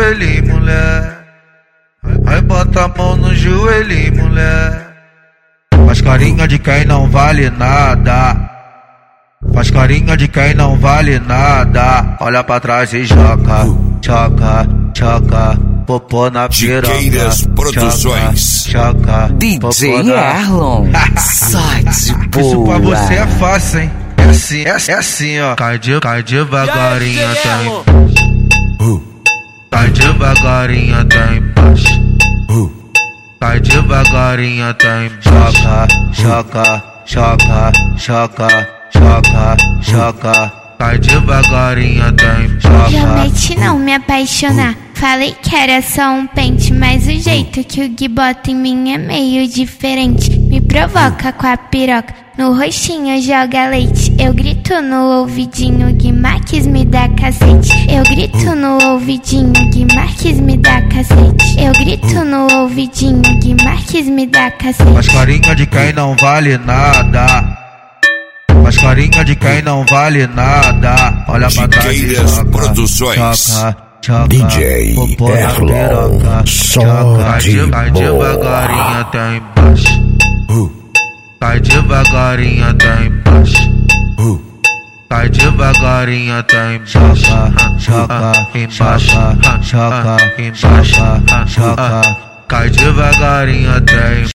joelhinho, mulher. Vai bota a mão no joelhinho, mulher. Faz carinha de quem não vale nada. Faz carinha de quem não vale nada. Olha pra trás e joga, joga, joga. Popô na piroca. Chiqueiras Produções. Joga, DJ Erlon. Sai de boa. Isso pra você é fácil, hein? É assim, ó. Cai devagarinho até embaixo. Cai devagarinho até embaixo. Cai devagarinho até embaixo. Joga, joga, joga, joga, joga. Cai devagarinho até embaixo. Prometi não me apaixonar. Falei que era só um pente, mas o jeito que o Gui bota em mim é meio diferente. Me provoca com a piroca, no rostinho joga leite. Eu grito no ouvidinho, Gui Marques me dá cacete. Eu grito no ouvidinho, Gui Marques me dá cacete. Eu grito no ouvidinho, Gui Marques me dá cacete. Faz carinha de quem não vale nada. Faz carinha de quem não vale nada. Olha pra trás e joga, Produções. joga, DJ Erlon. Só de cai boa. devagarinho até embaixo. Cai devagarinho até embaixo. Cai devagarinho até embaixo. Joga, embaixo, joga, embaixo, joga. Cai devagarinho até embaixo.